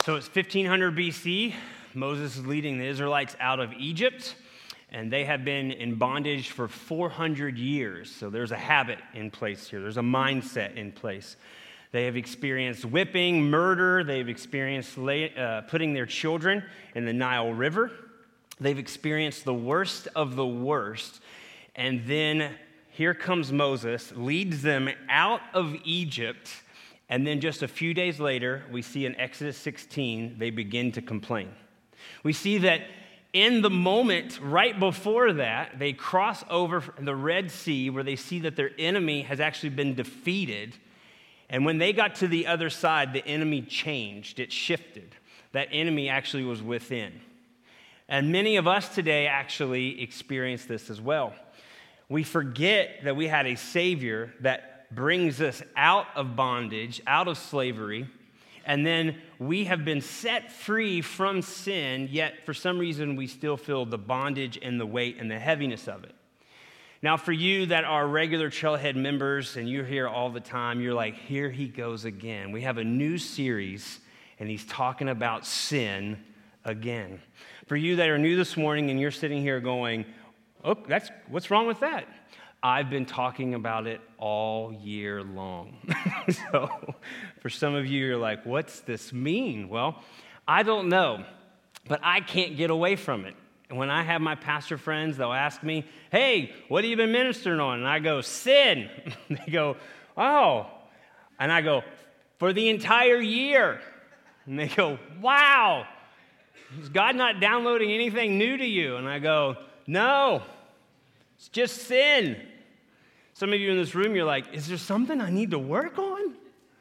So it's 1500 BC. Moses is leading the Israelites out of Egypt, and they have been in bondage for 400 years. So there's a habit in place here. There's a mindset in place. They have experienced whipping, murder. They've experienced putting their children in the Nile River. They've experienced the worst of the worst. And then here comes Moses, leads them out of Egypt. And then just a few days later, we see in Exodus 16, they begin to complain. We see that in the moment right before that, they cross over the Red Sea where they see that their enemy has actually been defeated. And when they got to the other side, the enemy changed. It shifted. That enemy actually was within. And many of us today actually experience this as well. We forget that we had a Savior that brings us out of bondage, out of slavery, and then we have been set free from sin, yet for some reason we still feel the bondage and the weight and the heaviness of it. Now, for you that are regular Trailhead members and you're here all the time, you're like, here he goes again. We have a new series, and he's talking about sin again. For you that are new this morning and you're sitting here going, oh, what's wrong with that? I've been talking about it all year long. So for some of you, you're like, what's this mean? Well, I don't know, but I can't get away from it. And when I have my pastor friends, they'll ask me, hey, what have you been ministering on? And I go, sin. They go, oh. And I go, for the entire year. And they go, wow. Is God not downloading anything new to you? And I go, no, it's just sin. Some of you in this room, you're like, is there something I need to work on?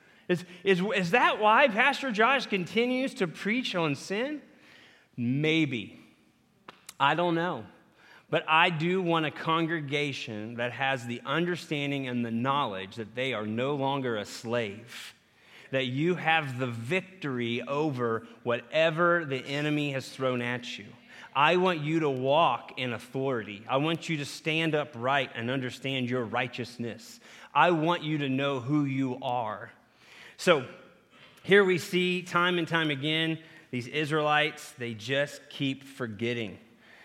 Is that why Pastor Josh continues to preach on sin? Maybe. I don't know. But I do want a congregation that has the understanding and the knowledge that they are no longer a slave, that you have the victory over whatever the enemy has thrown at you. I want you to walk in authority. I want you to stand upright and understand your righteousness. I want you to know who you are. So here we see time and time again, these Israelites, they just keep forgetting.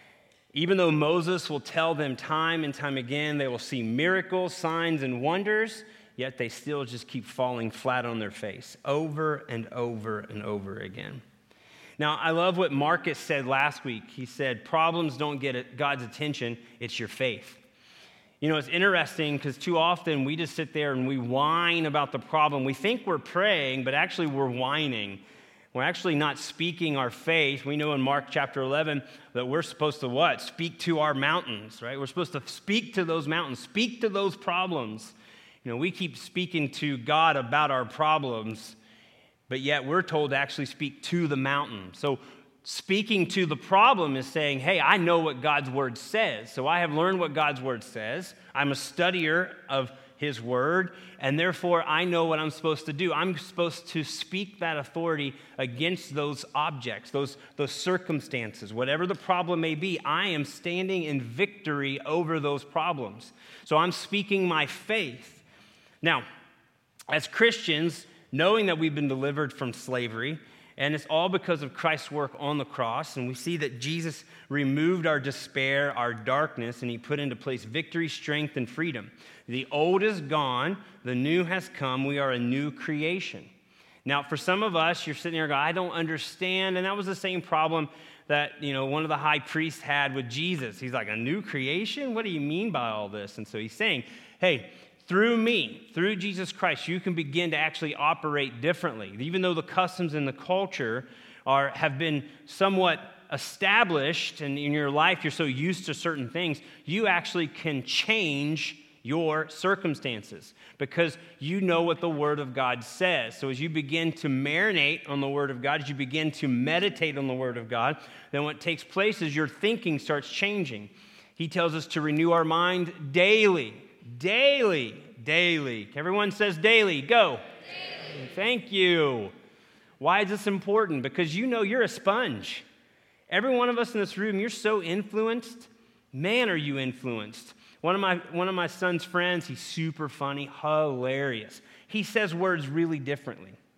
Even though Moses will tell them time and time again, they will see miracles, signs, and wonders, yet they still just keep falling flat on their face over and over and over again. Now, I love what Marcus said last week. He said, problems don't get God's attention, it's your faith. You know, it's interesting because too often we just sit there and we whine about the problem. We think we're praying, but actually we're whining. We're actually not speaking our faith. We know in Mark chapter 11 that we're supposed to what? Speak to our mountains, right? We're supposed to speak to those mountains, speak to those problems. You know, we keep speaking to God about our problems, but yet we're told to actually speak to the mountain. So speaking to the problem is saying, hey, I know what God's word says. So I have learned what God's word says. I'm a studier of his word, and therefore I know what I'm supposed to do. I'm supposed to speak that authority against those objects, those circumstances, whatever the problem may be. I am standing in victory over those problems. So I'm speaking my faith. Now, as Christians, knowing that we've been delivered from slavery, and it's all because of Christ's work on the cross, and we see that Jesus removed our despair, our darkness, and he put into place victory, strength, and freedom. The old is gone, the new has come, we are a new creation. Now, for some of us, you're sitting there going, I don't understand, and that was the same problem that, one of the high priests had with Jesus. He's like, a new creation? What do you mean by all this? And so he's saying, hey, through me, through Jesus Christ, you can begin to actually operate differently. Even though the customs and the culture have been somewhat established, and in your life you're so used to certain things, you actually can change your circumstances because you know what the Word of God says. So as you begin to marinate on the Word of God, as you begin to meditate on the Word of God, then what takes place is your thinking starts changing. He tells us to renew our mind daily. Daily. Everyone says daily. Go. Daily. Thank you. Why is this important? Because you're a sponge. Every one of us in this room, you're so influenced. Man, are you influenced. One of my son's friends, he's super funny, hilarious. He says words really differently.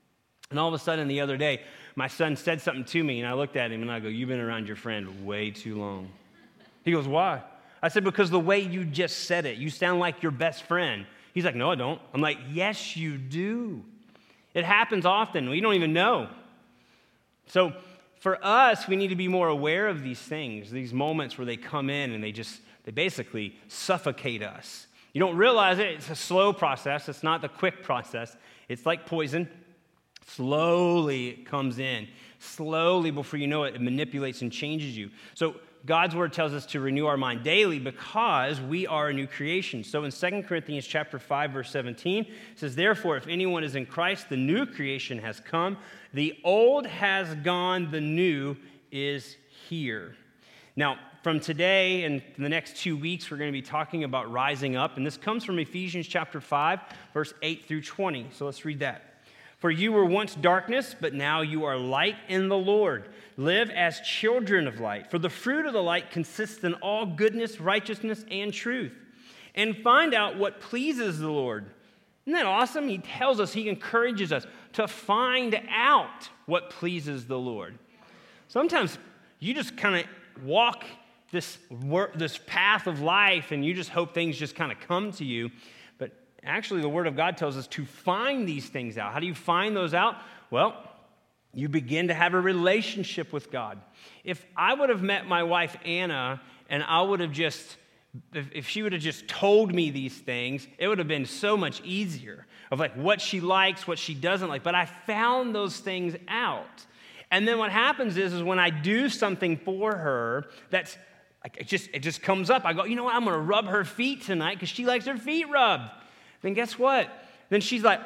And all of a sudden the other day, my son said something to me, and I looked at him and I go, "You've been around your friend way too long." He goes, "Why?" I said, "Because the way you just said it, you sound like your best friend." He's like, "No, I don't." I'm like, "Yes, you do." It happens often. We don't even know. So for us, we need to be more aware of these things, these moments where they come in and they basically suffocate us. You don't realize it. It's a slow process. It's not the quick process. It's like poison. Slowly it comes in. Slowly, before you know it, it manipulates and changes you. So God's word tells us to renew our mind daily because we are a new creation. So in 2 Corinthians chapter 5, verse 17, it says, "Therefore, if anyone is in Christ, the new creation has come. The old has gone, the new is here." Now, from today and the next 2 weeks, we're going to be talking about rising up. And this comes from Ephesians chapter 5, verse 8 through 20. So let's read that. "For you were once darkness, but now you are light in the Lord. Live as children of light. For the fruit of the light consists in all goodness, righteousness, and truth. And find out what pleases the Lord." Isn't that awesome? He tells us, he encourages us to find out what pleases the Lord. Sometimes you just kind of walk this path of life and you just hope things just kind of come to you. But actually, the Word of God tells us to find these things out. How do you find those out? Well, you begin to have a relationship with God. If I would have met my wife, Anna, and I would have if she would have just told me these things, it would have been so much easier of like what she likes, what she doesn't like. But I found those things out. And then what happens is when I do something for her, that's like it just comes up. I go, "You know what? I'm going to rub her feet tonight because she likes her feet rubbed." Then guess what? Then she's like,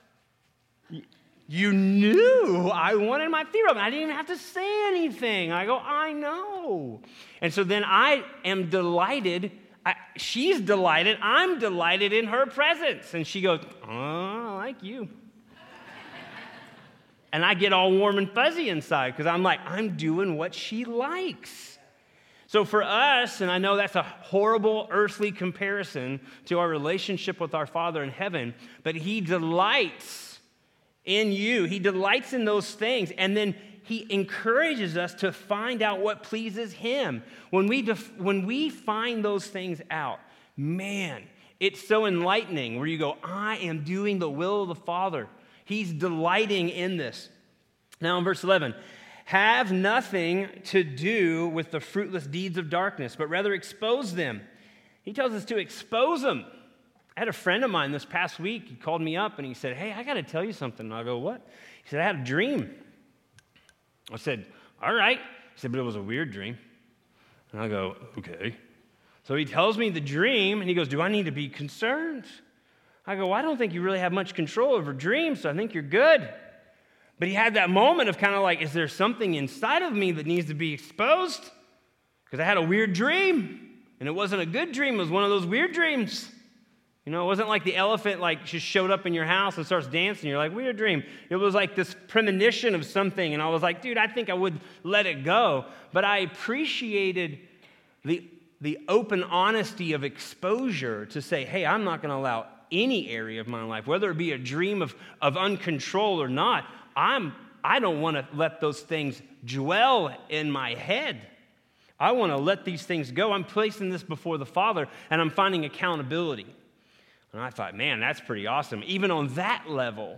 "You knew I wanted my feet rubbed. I didn't even have to say anything." I go, "I know." And so then I am delighted. She's delighted. I'm delighted in her presence. And she goes, "Oh, I like you." And I get all warm and fuzzy inside because I'm like, I'm doing what she likes. So for us, and I know that's a horrible earthly comparison to our relationship with our Father in heaven, but He delights in you. He delights in those things. And then He encourages us to find out what pleases Him. When we find those things out, man, it's so enlightening where you go, I am doing the will of the Father. He's delighting in this. Now in verse 11, "Have nothing to do with the fruitless deeds of darkness, but rather expose them." He tells us to expose them. I had a friend of mine this past week. He called me up and he said, "Hey, I got to tell you something." And I go, "What?" He said, "I had a dream." I said, "All right." He said, "But it was a weird dream." And I go, "Okay." So he tells me the dream and he goes, "Do I need to be concerned?" I go, "Well, I don't think you really have much control over dreams, so I think you're good." But he had that moment of kind of like, is there something inside of me that needs to be exposed? Because I had a weird dream, and it wasn't a good dream. It was one of those weird dreams. You know, it wasn't like the elephant like just showed up in your house and starts dancing. You're like, weird dream. It was like this premonition of something, and I was like, dude, I think I would let it go. But I appreciated the open honesty of exposure to say, hey, I'm not going to allow any area of my life, whether it be a dream of uncontrol or not, I don't want to let those things dwell in my head. I want to let these things go. I'm placing this before the Father, and I'm finding accountability. And I thought, man, that's pretty awesome, even on that level.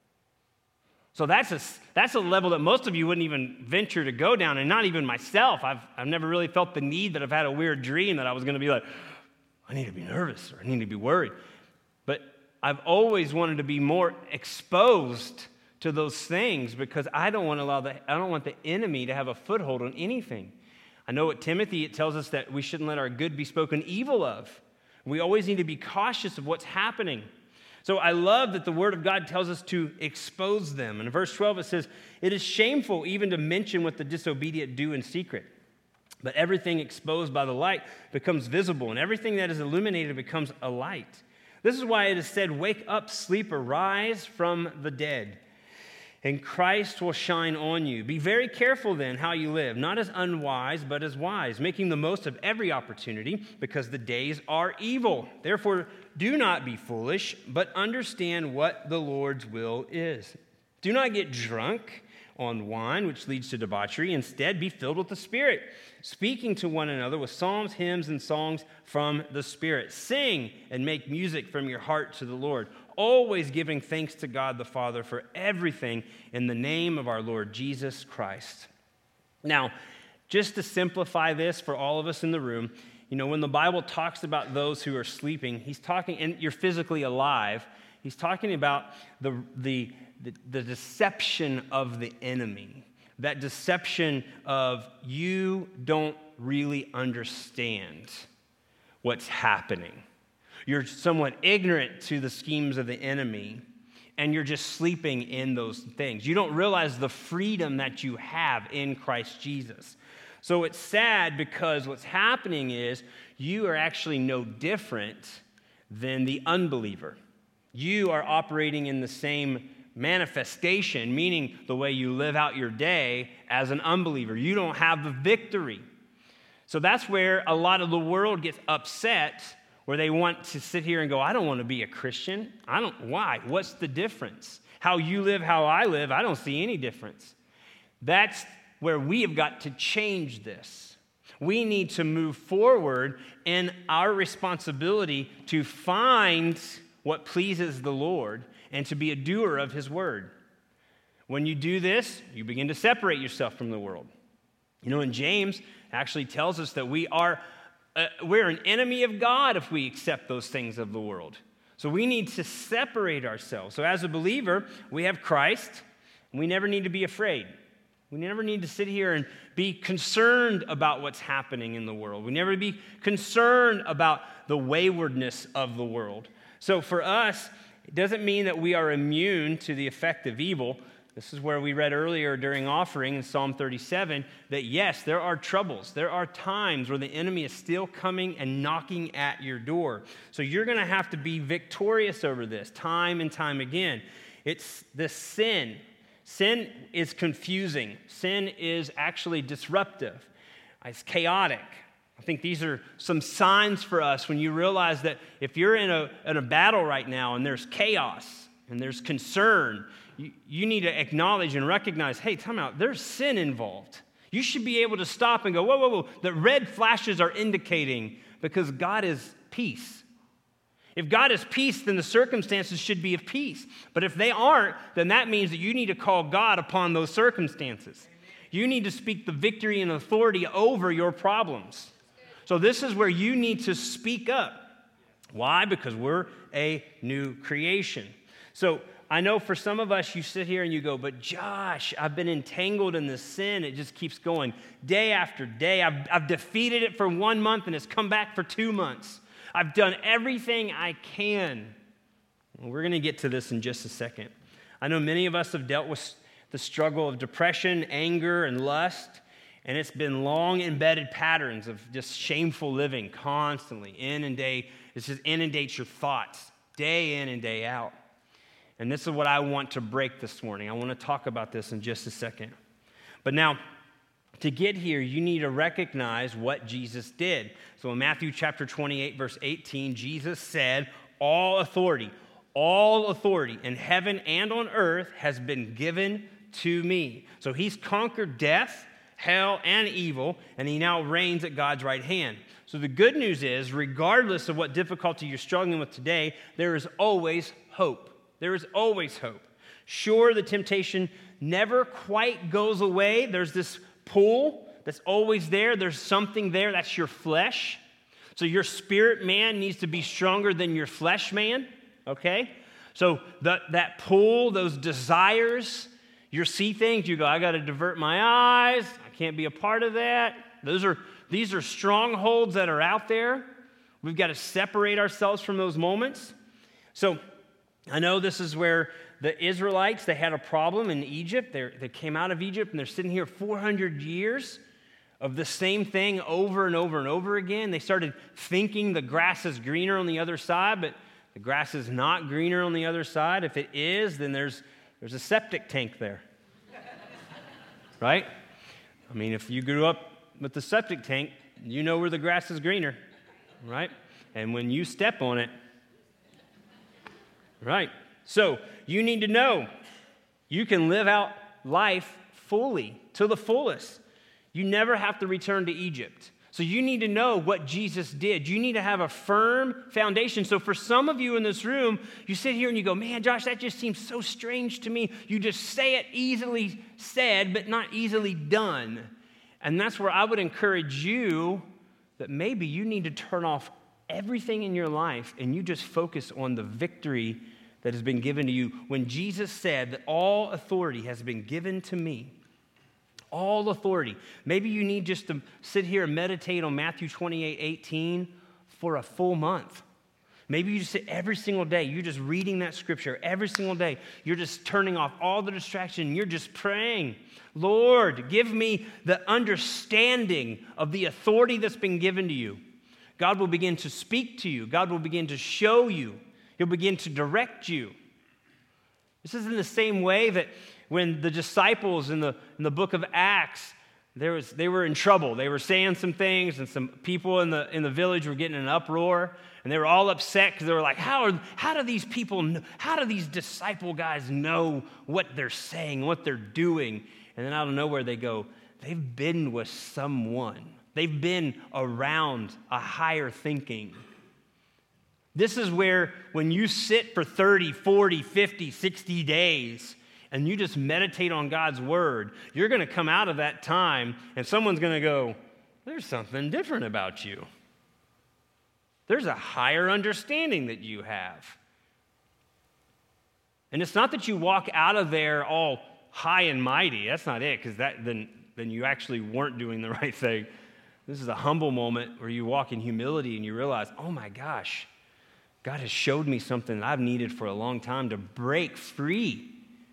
So that's a level that most of you wouldn't even venture to go down, and not even myself. I've never really felt the need that I've had a weird dream that I was going to be like, I need to be nervous or I need to be worried. But I've always wanted to be more exposed to those things because I don't want the enemy to have a foothold on anything. I know at Timothy it tells us that we shouldn't let our good be spoken evil of. We always need to be cautious of what's happening. So I love that the Word of God tells us to expose them. And in verse 12 it says, it is shameful even to mention what the disobedient do in secret. But everything exposed by the light becomes visible, and everything that is illuminated becomes a light. This is why it is said, wake up, sleeper, rise from the dead, and Christ will shine on you. Be very careful then how you live, not as unwise, but as wise, making the most of every opportunity, because the days are evil. Therefore, do not be foolish, but understand what the Lord's will is. Do not get drunk on wine, which leads to debauchery. Instead, be filled with the Spirit, speaking to one another with psalms, hymns, and songs from the Spirit. Sing and make music from your heart to the Lord, always giving thanks to God the Father for everything in the name of our Lord Jesus Christ. Now, just to simplify this for all of us in the room, when the Bible talks about those who are sleeping, he's talking, and you're physically alive, he's talking about the deception of the enemy. That deception of you don't really understand what's happening. You're somewhat ignorant to the schemes of the enemy, and you're just sleeping in those things. You don't realize the freedom that you have in Christ Jesus. So it's sad because what's happening is you are actually no different than the unbeliever. You are operating in the same manifestation, meaning the way you live out your day as an unbeliever. You don't have the victory. So that's where a lot of the world gets upset, where they want to sit here and go, I don't want to be a Christian. Why? What's the difference? How you live, how I live, I don't see any difference. That's where we have got to change this. We need to move forward in our responsibility to find what pleases the Lord and to be a doer of his word. When you do this, you begin to separate yourself from the world. And James actually tells us that we're an enemy of God if we accept those things of the world. So we need to separate ourselves. So as a believer, we have Christ, and we never need to be afraid. We never need to sit here and be concerned about what's happening in the world. We never be concerned about the waywardness of the world. So for us, it doesn't mean that we are immune to the effect of evil. This is where we read earlier during offering in Psalm 37 that yes, there are troubles. There are times where the enemy is still coming and knocking at your door. So you're going to have to be victorious over this time and time again. It's the sin. Sin is confusing. Sin is actually disruptive. It's chaotic. I think these are some signs for us when you realize that if you're in a battle right now and there's chaos and there's concern, you need to acknowledge and recognize, hey, time out, there's sin involved. You should be able to stop and go, whoa, whoa, whoa. The red flashes are indicating because God is peace. If God is peace, then the circumstances should be of peace. But if they aren't, then that means that you need to call God upon those circumstances. You need to speak the victory and authority over your problems. So this is where you need to speak up. Why? Because we're a new creation. So I know for some of us, you sit here and you go, but Josh, I've been entangled in this sin. It just keeps going day after day. I've defeated it for 1 month and it's come back for 2 months. I've done everything I can. Well, we're going to get to this in just a second. I know many of us have dealt with the struggle of depression, anger, and lust, and it's been long embedded patterns of just shameful living constantly, it just inundates your thoughts day in and day out. And this is what I want to break this morning. I want to talk about this in just a second. But now, to get here, you need to recognize what Jesus did. So in Matthew chapter 28, verse 18, Jesus said, all authority in heaven and on earth has been given to me. So he's conquered death, hell, and evil, and he now reigns at God's right hand. So the good news is, regardless of what difficulty you're struggling with today, there is always hope. There is always hope. Sure, the temptation never quite goes away. There's this pull that's always there. There's something there. That's your flesh. So your spirit man needs to be stronger than your flesh man, okay? So that pull, those desires, you see things, you go, I got to divert my eyes. I can't be a part of that. These are strongholds that are out there. We've got to separate ourselves from those moments. So I know this is where the Israelites, they had a problem in Egypt. They came out of Egypt, and they're sitting here 400 years of the same thing over and over and over again. They started thinking the grass is greener on the other side, but the grass is not greener on the other side. If it is, then there's a septic tank there, right? I mean, if you grew up with the septic tank, you know where the grass is greener, right? And when you step on it, right? So you need to know You can live out life fully, to the fullest. You never have to return to Egypt. So you need to know what Jesus did. You need to have a firm foundation. So for some of you in this room, you sit here and you go, man, Josh, that just seems so strange to me. You just say it easily said, but not easily done. And that's where I would encourage you that maybe you need to turn off everything in your life and you just focus on the victory that has been given to you. When Jesus said that all authority has been given to me, all authority. Maybe you need just to sit here and meditate on Matthew 28:18 for a full month. Maybe you just sit every single day. You're just reading that scripture every single day. You're just turning off all the distraction. You're just praying, Lord, give me the understanding of the authority that's been given to you. God will begin to speak to you. God will begin to show you. He'll begin to direct you. This is in the same way that when the disciples in the book of Acts, they were in trouble. They were saying some things, and some people in the village were getting an uproar, and they were all upset because they were like, how do these people know, how do these disciple guys know what they're saying, what they're doing? And then out of nowhere they go, they've been with someone. They've been around a higher thinking. This is where when you sit for 30, 40, 50, 60 days, and you just meditate on God's word, you're going to come out of that time and someone's going to go, there's something different about you. There's a higher understanding that you have. And it's not that you walk out of there all high and mighty. That's not it, because then you actually weren't doing the right thing. This is a humble moment where you walk in humility and you realize, oh my gosh, God has showed me something that I've needed for a long time to break free.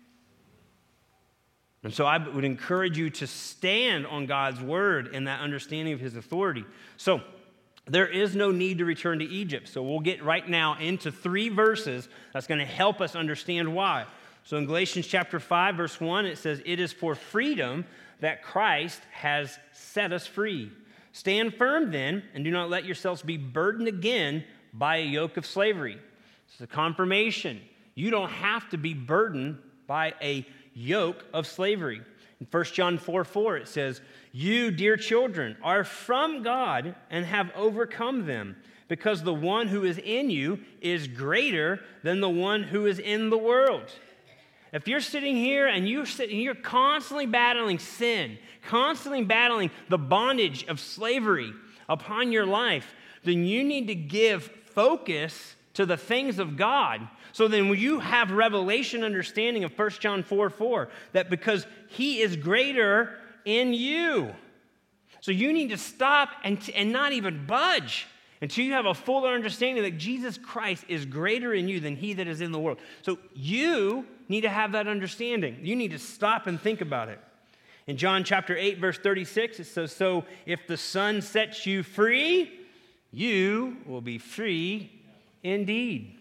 And so I would encourage you to stand on God's word and that understanding of his authority. So there is no need to return to Egypt. So we'll get right now into 3 verses that's going to help us understand why. So in Galatians chapter 5, verse 1, it says, it is for freedom that Christ has set us free. Stand firm then, and do not let yourselves be burdened again by a yoke of slavery. It's a confirmation. You don't have to be burdened by a yoke of slavery. In 1 John 4:4, it says, you, dear children, are from God and have overcome them, because the one who is in you is greater than the one who is in the world. If you're sitting here and you're constantly battling sin, constantly battling the bondage of slavery upon your life, then you need to give focus to the things of God. So then when you have revelation understanding of 1 John 4:4, that because he is greater in you. So you need to stop and not even budge until you have a fuller understanding that Jesus Christ is greater in you than he that is in the world. So you need to have that understanding. You need to stop and think about it. In John chapter 8, verse 36, it says, so if the Son sets you free, you will be free indeed.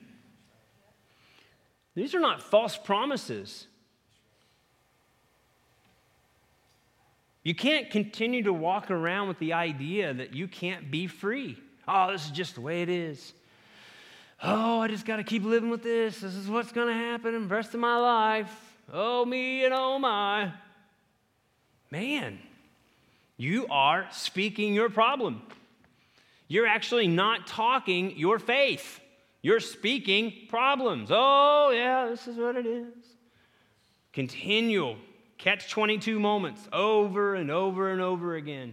These are not false promises. You can't continue to walk around with the idea that you can't be free. Oh, this is just the way it is. Oh, I just got to keep living with this. This is what's going to happen in the rest of my life. Oh, me and oh, my. Man, you are speaking your problem. You're actually not talking your faith. You're speaking problems. Oh, yeah, this is what it is. Continual catch-22 moments over and over and over again.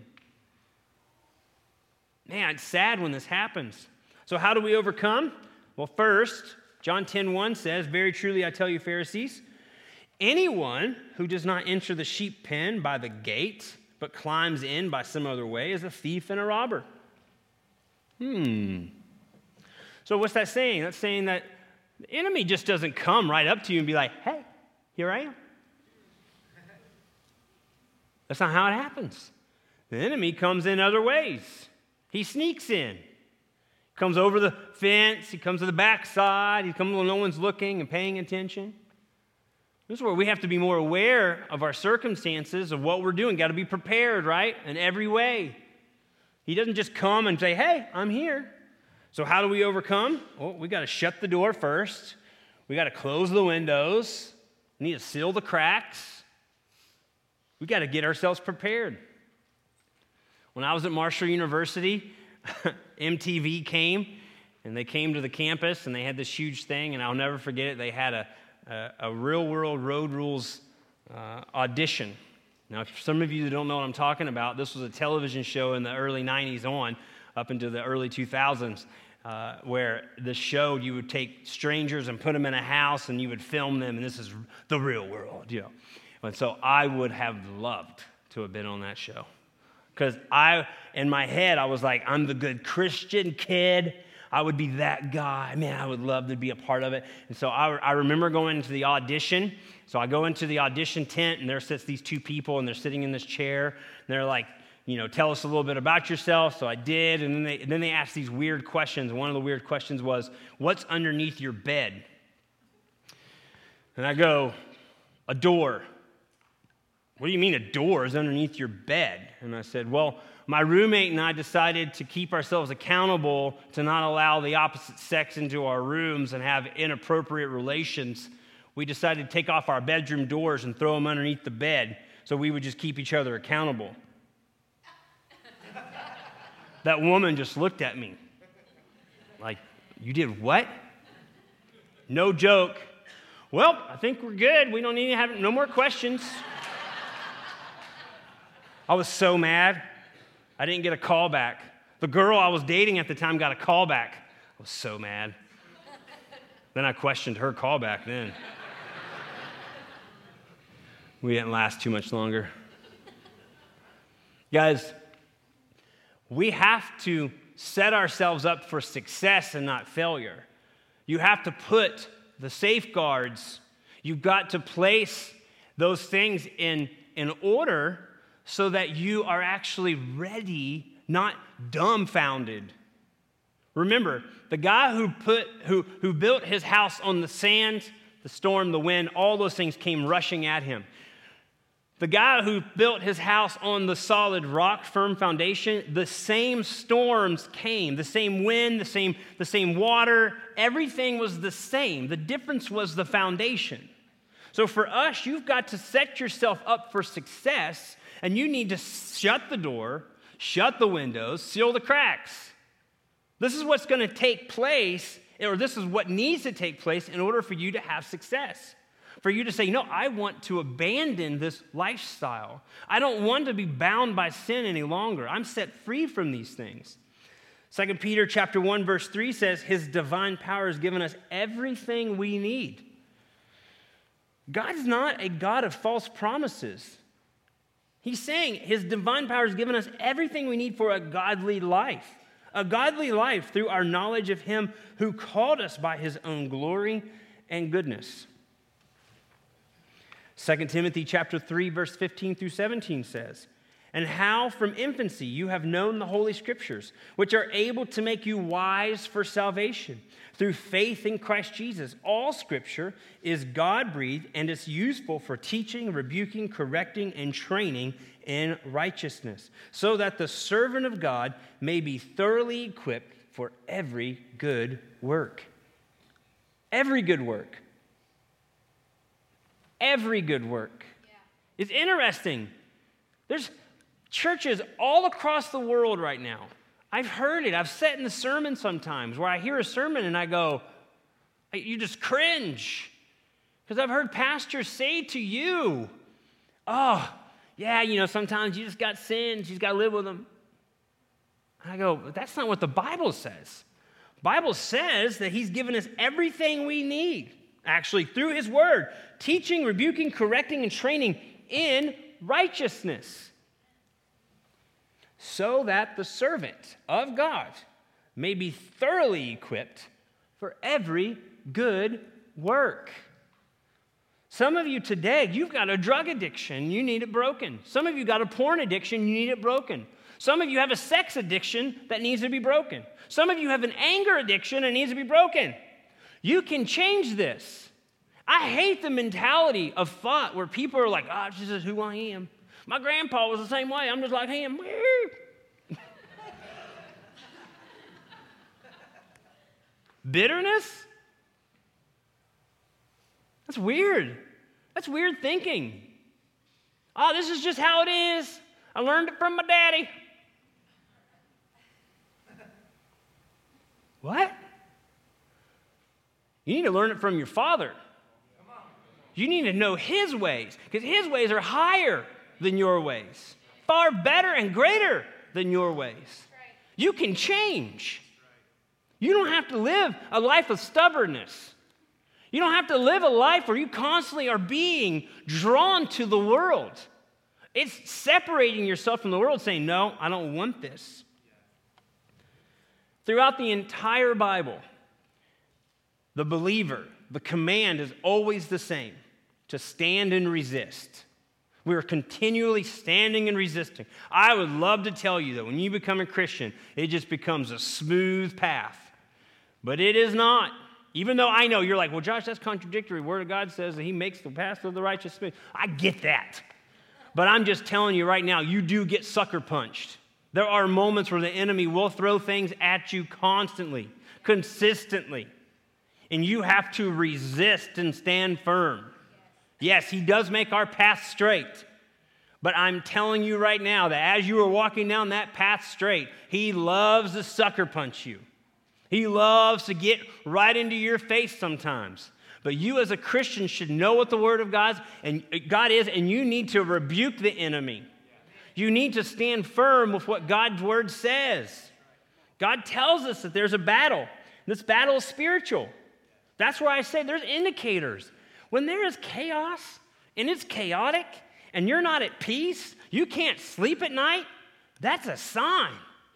Man, it's sad when this happens. So how do we overcome? Well, first, John 10:1 says, very truly I tell you, Pharisees, anyone who does not enter the sheep pen by the gate, but climbs in by some other way, is a thief and a robber. So what's that saying? That's saying that the enemy just doesn't come right up to you and be like, hey, here I am. That's not how it happens. The enemy comes in other ways. He sneaks in. Comes over the fence. He comes to the backside. He comes when no one's looking and paying attention. This is where we have to be more aware of our circumstances, of what we're doing. Got to be prepared, right? In every way. He doesn't just come and say, hey, I'm here. So how do we overcome? Well, we got to shut the door first. We got to close the windows. We need to seal the cracks. We got to get ourselves prepared. When I was at Marshall University, MTV came, and they came to the campus, and they had this huge thing, and I'll never forget it. They had a real-world road rules audition. Now, for some of you that don't know what I'm talking about, this was a television show in the early 90s on, up into the early 2000s, where the show, you would take strangers and put them in a house, and you would film them, and this is the real world, you know. And so I would have loved to have been on that show. Because in my head, I was like, I'm the good Christian kid. I would be that guy. Man, I would love to be a part of it. And so I remember going into the audition. So I go into the audition tent, and there sits these two people, and they're sitting in this chair. And they're like, you know, tell us a little bit about yourself. So I did. And then they asked these weird questions. One of the weird questions was, what's underneath your bed? And I go, a door. What do you mean a door is underneath your bed? And I said, well, my roommate and I decided to keep ourselves accountable to not allow the opposite sex into our rooms and have inappropriate relations. We decided to take off our bedroom doors and throw them underneath the bed so we would just keep each other accountable. That woman just looked at me like, you did what? No joke. Well, I think we're good. We don't need to have no more questions. I was so mad. I didn't get a call back. The girl I was dating at the time got a call back. I was so mad. Then I questioned her call back then. We didn't last too much longer. Guys, we have to set ourselves up for success and not failure. You have to put the safeguards. You've got to place those things in order so that you are actually ready, not dumbfounded. Remember, the guy who built his house on the sand, the storm, the wind, all those things came rushing at him. The guy who built his house on the solid rock, firm foundation, the same storms came, the same wind, the same water, everything was the same. The difference was the foundation. So for us, you've got to set yourself up for success. And you need to shut the door, shut the windows, seal the cracks. This is what's going to take place, or this is what needs to take place in order for you to have success. For you to say, no, I want to abandon this lifestyle. I don't want to be bound by sin any longer. I'm set free from these things. 2 Peter chapter 1, verse 3 says, his divine power has given us everything we need. God's not a God of false promises. He's saying his divine power has given us everything we need for a godly life through our knowledge of him who called us by his own glory and goodness. 2 Timothy chapter 3, verse 15 through 17 says, and how from infancy you have known the Holy Scriptures, which are able to make you wise for salvation through faith in Christ Jesus. All Scripture is God-breathed and is useful for teaching, rebuking, correcting, and training in righteousness, so that the servant of God may be thoroughly equipped for every good work. Every good work. Every good work. Yeah. It's interesting. There's churches all across the world right now. I've heard it. I've sat in the sermon sometimes where I hear a sermon and I go, you just cringe. Because I've heard pastors say to you, oh, yeah, you know, sometimes you just got sins. You just got to live with them. And I go, but that's not what the Bible says. The Bible says that he's given us everything we need, actually, through his word, teaching, rebuking, correcting, and training in righteousness, so that the servant of God may be thoroughly equipped for every good work. Some of you today, you've got a drug addiction, you need it broken. Some of you got a porn addiction, you need it broken. Some of you have a sex addiction that needs to be broken. Some of you have an anger addiction that needs to be broken. You can change this. I hate the mentality of thought where people are like, oh, this is who I am. My grandpa was the same way. I'm just like him. Bitterness? That's weird. That's weird thinking. Oh, this is just how it is. I learned it from my daddy. What? You need to learn it from your Father. You need to know His ways, because His ways are higher than your ways, far better and greater than your ways. You can change. You don't have to live a life of stubbornness. You don't have to live a life where you constantly are being drawn to the world. It's separating yourself from the world, saying, no, I don't want this. Throughout the entire Bible, the believer, the command is always the same, to stand and resist. We are continually standing and resisting. I would love to tell you that when you become a Christian, it just becomes a smooth path. But it is not. Even though I know you're like, well, Josh, that's contradictory. The Word of God says that He makes the path of the righteous smooth. I get that. But I'm just telling you right now, you do get sucker punched. There are moments where the enemy will throw things at you constantly, consistently. And you have to resist and stand firm. Yes, He does make our path straight. But I'm telling you right now that as you are walking down that path straight, He loves to sucker punch you. He loves to get right into your face sometimes. But you as a Christian should know what the Word of God is, and you need to rebuke the enemy. You need to stand firm with what God's Word says. God tells us that there's a battle. This battle is spiritual. That's why I say there's indicators. When there is chaos, and it's chaotic, and you're not at peace, you can't sleep at night, that's a sign.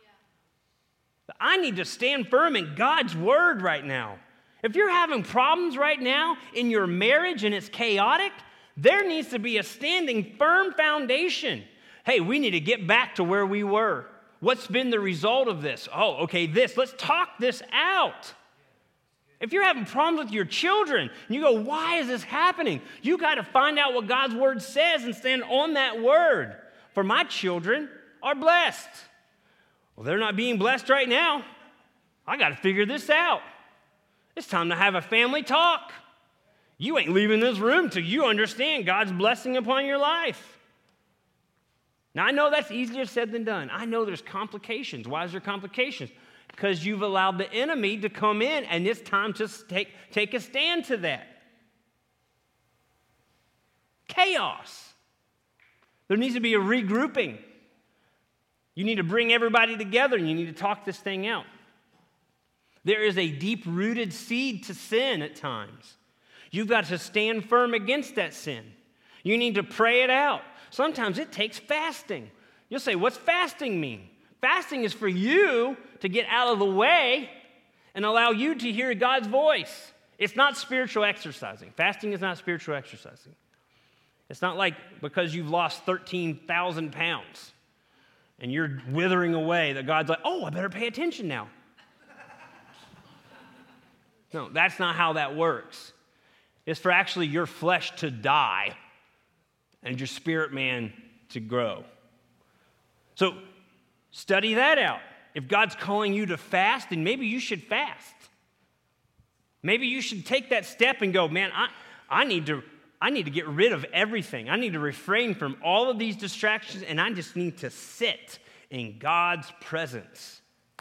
I need to stand firm in God's Word right now. If you're having problems right now in your marriage and it's chaotic, there needs to be a standing firm foundation. Hey, we need to get back to where we were. What's been the result of this? Oh, okay, let's talk this out. If you're having problems with your children, and you go, why is this happening? You got to find out what God's Word says and stand on that Word. For my children are blessed. Well, they're not being blessed right now. I got to figure this out. It's time to have a family talk. You ain't leaving this room till you understand God's blessing upon your life. Now, I know that's easier said than done. I know there's complications. Why is there complications? Because you've allowed the enemy to come in, and it's time to take a stand to that. Chaos. There needs to be a regrouping. You need to bring everybody together, and you need to talk this thing out. There is a deep-rooted seed to sin at times. You've got to stand firm against that sin. You need to pray it out. Sometimes it takes fasting. You'll say, what's fasting mean? Fasting is for you to get out of the way and allow you to hear God's voice. It's not spiritual exercising. Fasting is not spiritual exercising. It's not like because you've lost 13,000 pounds and you're withering away that God's like, oh, I better pay attention now. No, that's not how that works. It's for actually your flesh to die and your spirit man to grow. So study that out. If God's calling you to fast, then maybe you should fast. Maybe you should take that step and go, man, I need to get rid of everything. I need to refrain from all of these distractions, and I just need to sit in God's presence.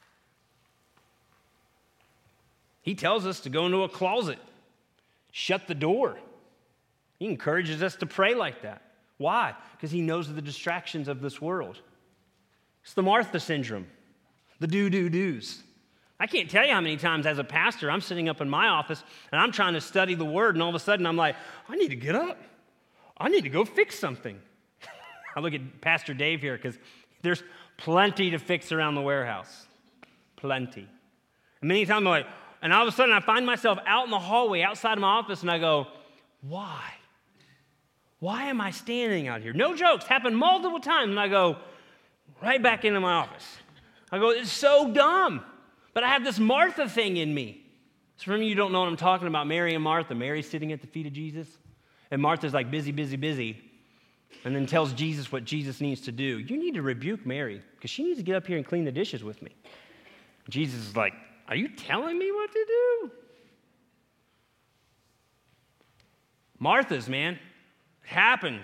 He tells us to go into a closet, shut the door. He encourages us to pray like that. Why? Because He knows the distractions of this world. It's the Martha syndrome, the do-do-dos. I can't tell you how many times as a pastor I'm sitting up in my office and I'm trying to study the Word, and all of a sudden I'm like, I need to get up. I need to go fix something. I look at Pastor Dave here because there's plenty to fix around the warehouse. Plenty. And many times I'm like, and all of a sudden I find myself out in the hallway outside of my office and I go, why? Why am I standing out here? No jokes, happened multiple times, and I go right back into my office. I go, it's so dumb. But I have this Martha thing in me. So some of you don't know what I'm talking about, Mary and Martha. Mary's sitting at the feet of Jesus, and Martha's like busy, busy, busy, and then tells Jesus what Jesus needs to do. You need to rebuke Mary, because she needs to get up here and clean the dishes with me. Jesus is like, are you telling me what to do? Martha's, man, It happens.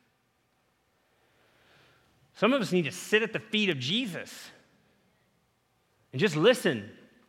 Some of us need to sit at the feet of Jesus and just listen.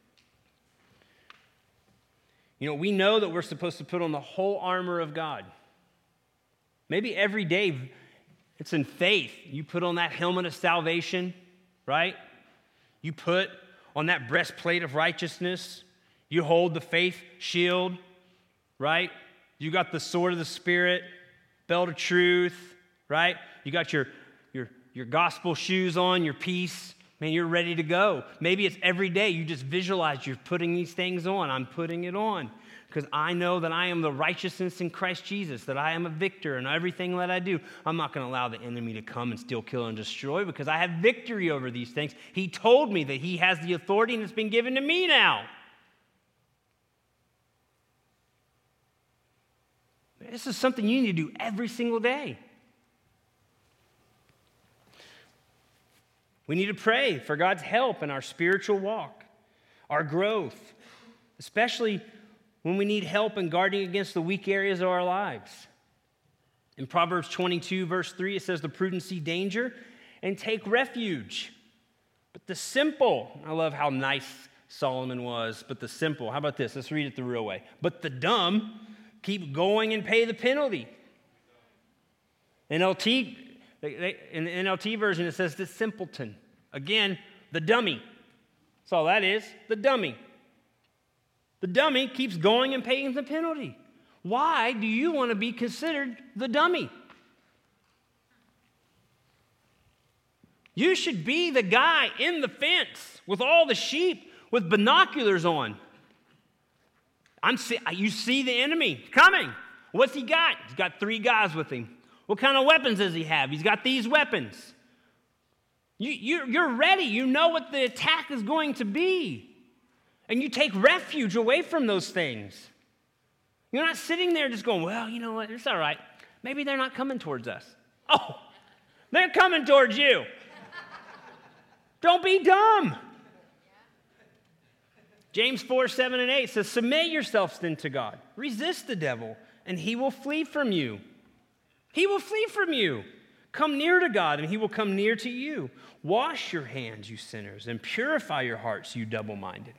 You know, we know that we're supposed to put on the whole armor of God. Maybe every day it's in faith. You put on that helmet of salvation, right? You put on that breastplate of righteousness. You hold the faith shield, right? You got the sword of the Spirit, belt of truth, right? You got your gospel shoes on, your peace. Man, you're ready to go. Maybe it's every day you just visualize you're putting these things on. I'm putting it on because I know that I am the righteousness in Christ Jesus, that I am a victor in everything that I do. I'm not going to allow the enemy to come and steal, kill, and destroy because I have victory over these things. He told me that he has the authority and it's been given to me now. This is something you need to do every single day. We need to pray for God's help in our spiritual walk, our growth, especially when we need help in guarding against the weak areas of our lives. In Proverbs 22, verse 3, it says, "The prudent see danger and take refuge. But the simple," I love how nice Solomon was, but the simple, how about this? Let's read it the real way. "But the dumb keep going and pay the penalty." In the NLT version, it says the simpleton. Again, the dummy. That's all that is, the dummy. The dummy keeps going and paying the penalty. Why do you want to be considered the dummy? You should be the guy in the fence with all the sheep with binoculars on. You see the enemy coming. What's he got? He's got 3 guys with him. What kind of weapons does he have? He's got these weapons. You're ready. You know what the attack is going to be. And you take refuge away from those things. You're not sitting there just going, well, you know what? It's all right. Maybe they're not coming towards us. Oh, they're coming towards you. Don't be dumb. James 4, 7, and 8 says, "Submit yourselves then to God. Resist the devil, and he will flee from you." He will flee from you. Come near to God, and he will come near to you. Wash your hands, you sinners, and purify your hearts, you double-minded.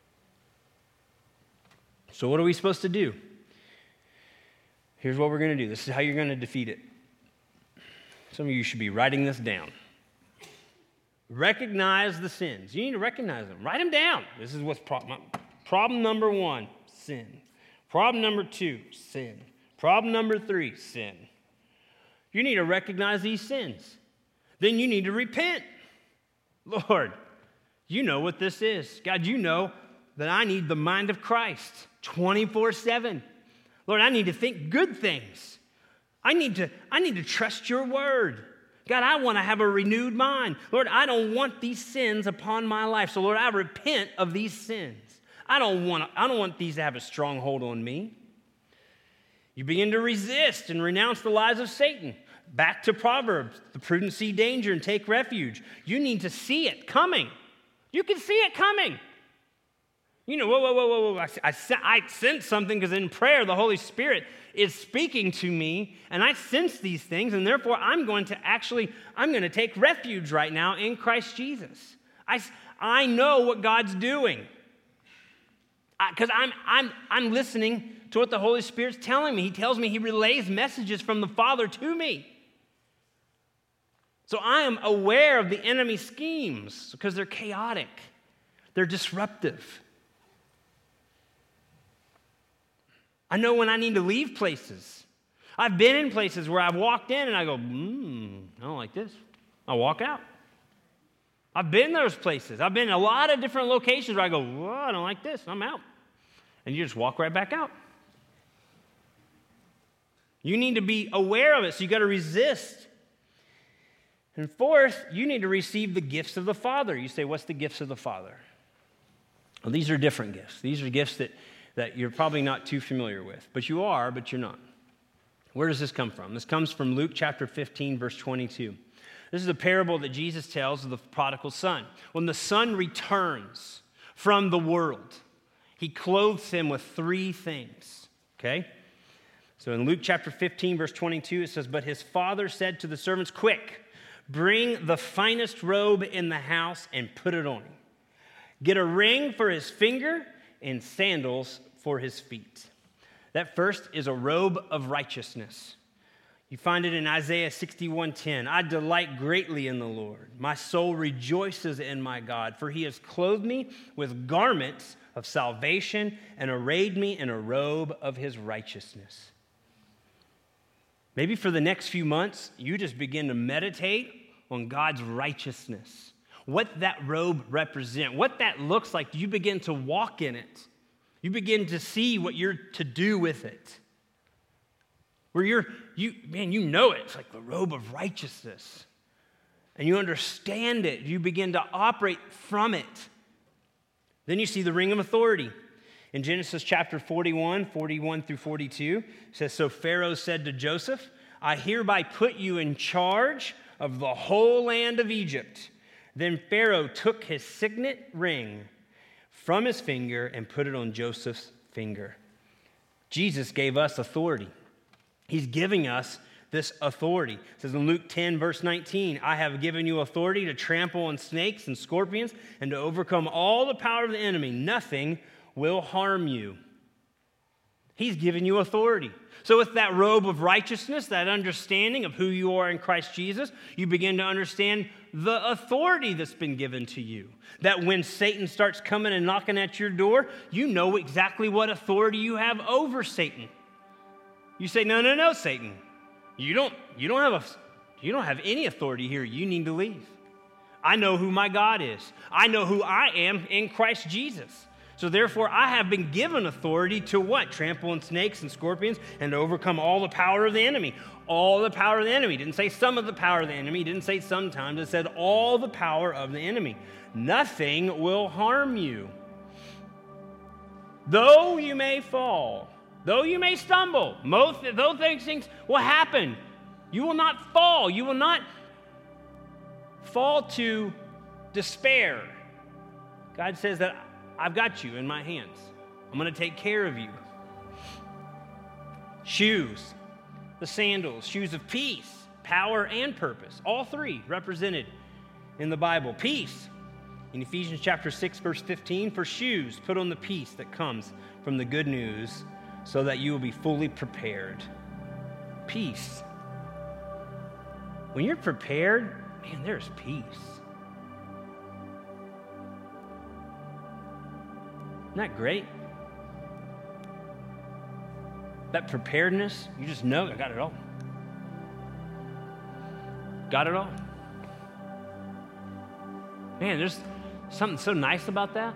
So what are we supposed to do? Here's what we're going to do. This is how you're going to defeat it. Some of you should be writing this down. Recognize the sins. You need to recognize them. Write them down. This is what's problem number 1, sin. Problem number 2, sin. Problem number 3, sin. You need to recognize these sins. Then you need to repent. Lord, you know what this is. God, you know that I need the mind of Christ 24/7. Lord, I need to think good things. I need to trust your word. God, I want to have a renewed mind. Lord, I don't want these sins upon my life. So Lord, I repent of these sins. I don't want these to have a stronghold on me. You begin to resist and renounce the lies of Satan. Back to Proverbs, the prudent see danger and take refuge. You need to see it coming. You can see it coming. You know, whoa. I sense something because in prayer, the Holy Spirit is speaking to me, and I sense these things, and therefore I'm going to take refuge right now in Christ Jesus. I know what God's doing because I'm listening to what the Holy Spirit's telling me. He tells me, he relays messages from the Father to me. So I am aware of the enemy's schemes because they're chaotic. They're disruptive. I know when I need to leave places. I've been in places where I've walked in and I go, I don't like this. I walk out. I've been in those places. I've been in a lot of different locations where I go, I don't like this. I'm out. And you just walk right back out. You need to be aware of it, so you got to resist. And fourth, you need to receive the gifts of the Father. You say, what's the gifts of the Father? Well, these are different gifts. These are gifts that you're probably not too familiar with. But you are, but you're not. Where does this come from? This comes from Luke chapter 15, verse 22. This is a parable that Jesus tells of the prodigal son. When the son returns from the world, he clothes him with 3 things, okay? So in Luke chapter 15, verse 22, it says, "But his father said to the servants, 'Quick, bring the finest robe in the house and put it on him. Get a ring for his finger and sandals for his feet.'" That first is a robe of righteousness. You find it in Isaiah 61:10. "I delight greatly in the Lord. My soul rejoices in my God, for he has clothed me with garments of salvation and arrayed me in a robe of his righteousness." Maybe for the next few months, you just begin to meditate on God's righteousness, what that robe represents, what that looks like. You begin to walk in it. You begin to see what you're to do with it. Where you know it. It's like the robe of righteousness. And you understand it. You begin to operate from it. Then you see the ring of authority. In Genesis chapter 41 through 42, it says, "So Pharaoh said to Joseph, 'I hereby put you in charge of the whole land of Egypt.' Then Pharaoh took his signet ring from his finger and put it on Joseph's finger." Jesus gave us authority. He's giving us this authority. It says in Luke 10, verse 19, "I have given you authority to trample on snakes and scorpions and to overcome all the power of the enemy. Nothing will harm you." He's given you authority. So with that robe of righteousness, that understanding of who you are in Christ Jesus, you begin to understand the authority that's been given to you. That when Satan starts coming and knocking at your door, you know exactly what authority you have over Satan. You say, no, Satan. You don't have any authority here. You need to leave. I know who my God is. I know who I am in Christ Jesus. So therefore, I have been given authority to what? Trample on snakes and scorpions and to overcome all the power of the enemy. All the power of the enemy. Didn't say some of the power of the enemy. Didn't say sometimes. It said all the power of the enemy. Nothing will harm you. Though you may fall, though you may stumble, though things will happen, you will not fall. You will not fall to despair. God says that I've got you in my hands. I'm going to take care of you. Shoes, the sandals, shoes of peace, power, and purpose. All three represented in the Bible. Peace. In Ephesians chapter 6, verse 15, "For shoes, put on the peace that comes from the good news so that you will be fully prepared." Peace. When you're prepared, man, there's peace. Isn't that great? That preparedness, you just know I got it all. Got it all. Man, there's something so nice about that.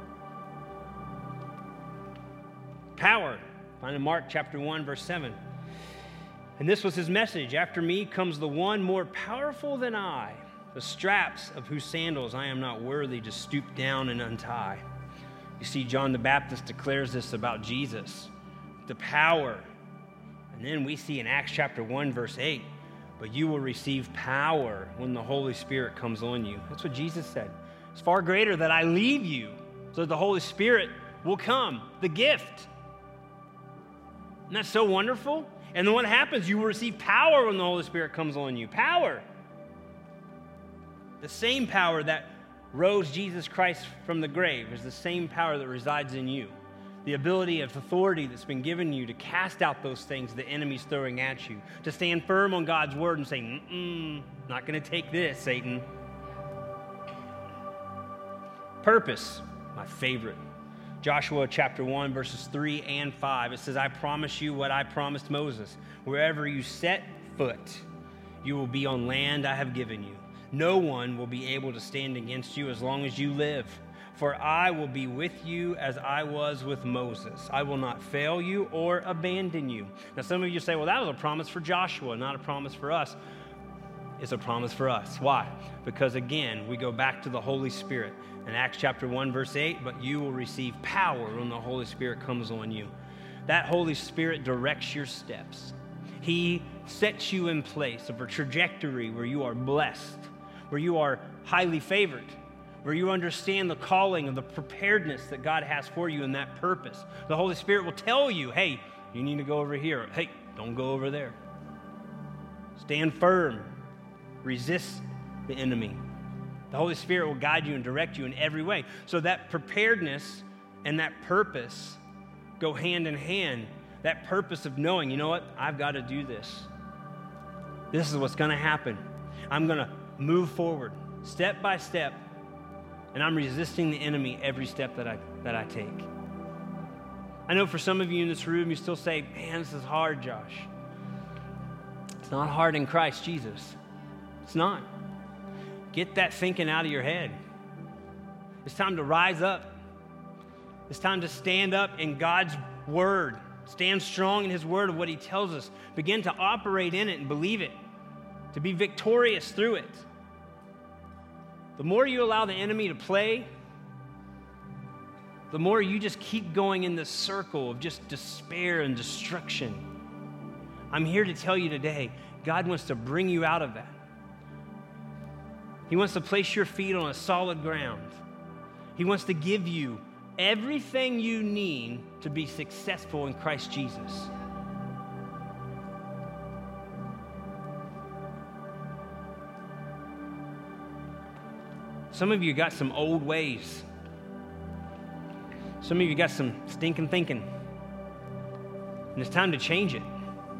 Power. Find in Mark chapter 1, verse 7. "And this was his message. After me comes the one more powerful than I, the straps of whose sandals I am not worthy to stoop down and untie." You see, John the Baptist declares this about Jesus, the power. And then we see in Acts chapter 1, verse 8, "But you will receive power when the Holy Spirit comes on you." That's what Jesus said. It's far greater that I leave you so that the Holy Spirit will come, the gift. Isn't that so wonderful? And then what happens? You will receive power when the Holy Spirit comes on you. Power. The same power that rose Jesus Christ from the grave is the same power that resides in you. The ability of authority that's been given you to cast out those things the enemy's throwing at you, to stand firm on God's word and say, not going to take this, Satan. Purpose, my favorite. Joshua chapter 1, verses 3 and 5. It says, "I promise you what I promised Moses. Wherever you set foot, you will be on land I have given you. No one will be able to stand against you as long as you live. For I will be with you as I was with Moses. I will not fail you or abandon you." Now some of you say, well, that was a promise for Joshua, not a promise for us. It's a promise for us. Why? Because again, we go back to the Holy Spirit. In Acts chapter 1, verse 8, "But you will receive power when the Holy Spirit comes on you." That Holy Spirit directs your steps. He sets you in place of a trajectory where you are blessed, where you are highly favored, where you understand the calling and the preparedness that God has for you in that purpose. The Holy Spirit will tell you, hey, You need to go over here. Hey, don't go over there. Stand firm. Resist the enemy. The Holy Spirit will guide you and direct you in every way. So that preparedness and that purpose go hand in hand. That purpose of knowing, you know what? I've got to do this. This is what's going to happen. I'm going to move forward step by step, and I'm resisting the enemy every step that I take. I know for some of you in this room, you still say, man, this is hard, Josh. It's not hard in Christ Jesus. It's not. Get that thinking out of your head. It's time to rise up. It's time to stand up in God's word. Stand strong in his word of what he tells us. Begin to operate in it and believe it. To be victorious through it. The more you allow the enemy to play, the more you just keep going in this circle of just despair and destruction. I'm here to tell you today, God wants to bring you out of that. He wants to place your feet on a solid ground. He wants to give you everything you need to be successful in Christ Jesus. Some of you got some old ways. Some of you got some stinking thinking. And it's time to change it.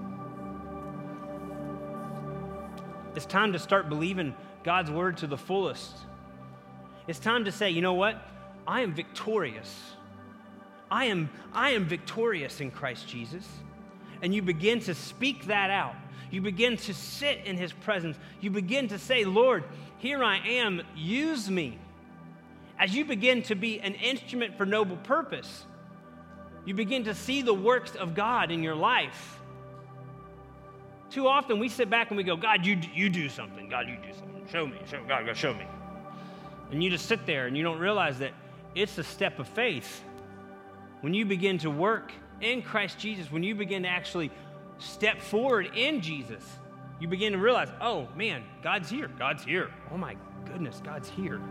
It's time to start believing God's word to the fullest. It's time to say, you know what? I am victorious. I am victorious in Christ Jesus. And you begin to speak that out. You begin to sit in his presence. You begin to say, Lord, here I am, use me. As you begin to be an instrument for noble purpose, you begin to see the works of God in your life. Too often we sit back and we go, God, you do something. God, you do something. Show me. God, show me. And you just sit there and you don't realize that it's a step of faith. When you begin to work in Christ Jesus, when you begin to actually step forward in Jesus, you begin to realize, oh man, God's here. God's here. Oh my goodness, God's here.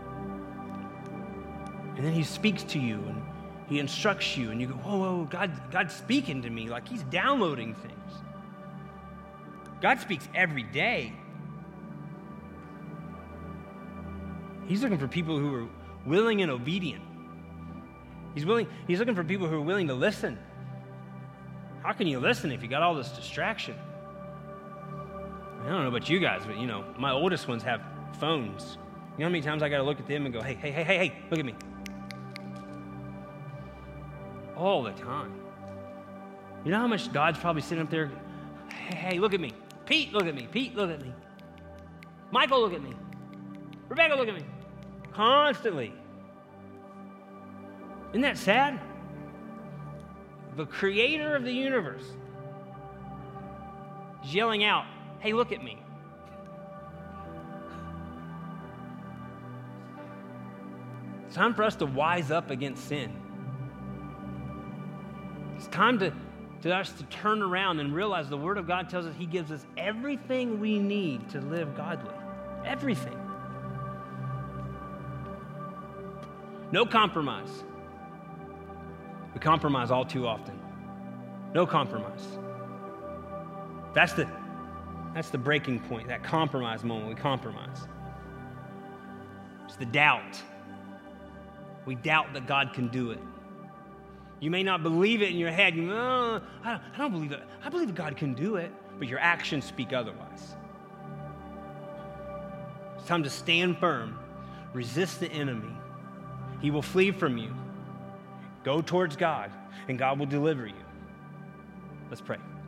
And then he speaks to you and he instructs you and you go, whoa, God's speaking to me like he's downloading things. God speaks every day. He's looking for people who are willing and obedient. He's looking for people who are willing to listen. How can you listen if you got all this distraction? I don't know about you guys, but my oldest ones have phones. You know how many times I got to look at them and go, hey, look at me. All the time. You know how much God's probably sitting up there, hey, look at me. Pete, look at me. Pete, look at me. Michael, look at me. Rebecca, look at me. Constantly. Isn't that sad? The creator of the universe is yelling out, hey, look at me. It's time for us to wise up against sin. It's time to us to turn around and realize the Word of God tells us he gives us everything we need to live godly. Everything. No compromise. We compromise all too often. No compromise. That's the breaking point, that compromise moment. We compromise. It's the doubt. We doubt that God can do it. You may not believe it in your head. I don't believe it. I believe God can do it, but your actions speak otherwise. It's time to stand firm. Resist the enemy. He will flee from you. Go towards God, and God will deliver you. Let's pray.